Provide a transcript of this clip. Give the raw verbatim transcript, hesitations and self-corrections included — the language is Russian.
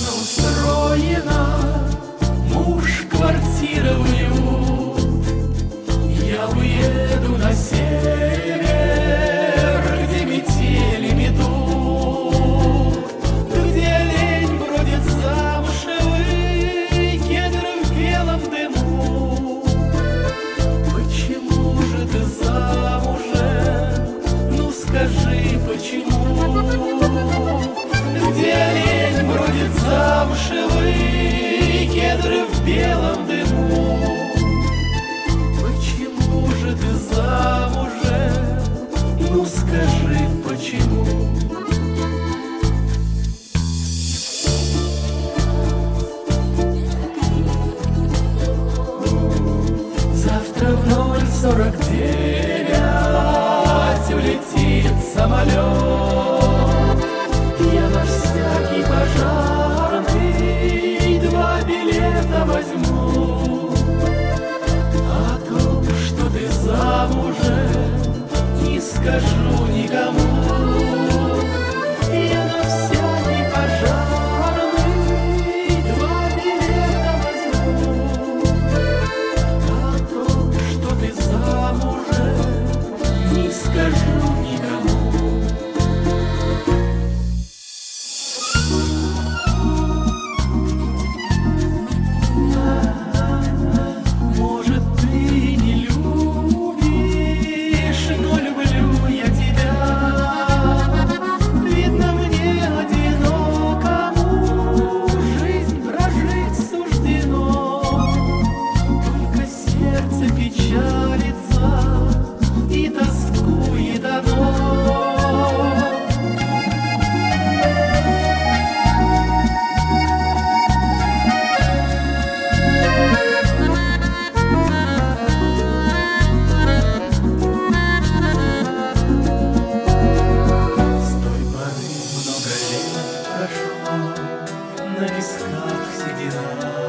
прекрасно устроена, муж, квартира, уют. Я уеду на север, где метели метут, где лень бродит замшевый, кедры в белом дыму. Почему же ты замужем? Ну скажи, почему? Где лень бродит замшевый, кедры в белом дыму. Почему же ты замужем? Ну скажи, почему? Завтра в ноль сорок девять улетит самолет. Я на всякий пожарный два билета возьму. О том, что ты замужем, не скажу никому. Я на всякий пожарный два билета возьму. О том, что ты замужем, не скажу никому. Может, ты не любишь, но люблю я тебя. Видно, мне одинокому жизнь прожить суждено. Только сердце печалится и тоскует оно. С той поры много лет прошло, на висках седина.